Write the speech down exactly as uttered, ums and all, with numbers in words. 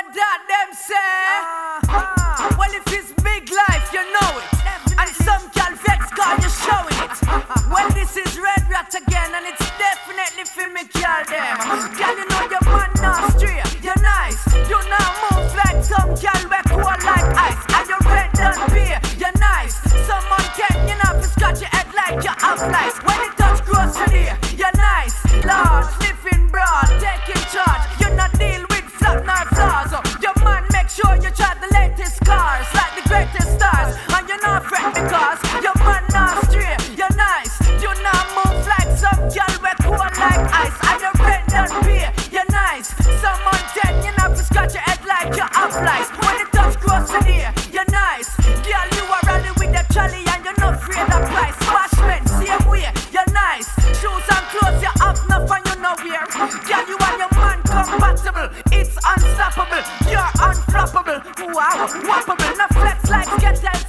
what that them say? Uh-huh. Well, if it's big life, you know it. Definitely. And some gal vex cause you're showing it. Well, this is Red Rat again, and it's definitely for me, gal them. Gal, you know your man now straight, you're nice. You now move like some gal we cool like ice. And you red and beer, you're nice. Someone can, you know, to scratch your head like you have lice. When it touch grocery, you're nice. Large, living broad, taking charge. You not deal with flat nor flaws. Your man make sure you try the latest cars, like the greatest stars. And you're not fret because your man not straight, you're nice. You not move like some gal we cool like ice. And you red and beer, you're nice. Someone ten, you know, to scratch your head like you have lice. When it touch grocery, you're nice. Girl, you are rally with the trolley and you're not afraid of price. Bashment, same way, you're nice. Shoes and clothes you have enough and you know wear. Girl, you and your man compatible. It's unstoppable, you're unflappable. Wow, whoppable, no flex like skettle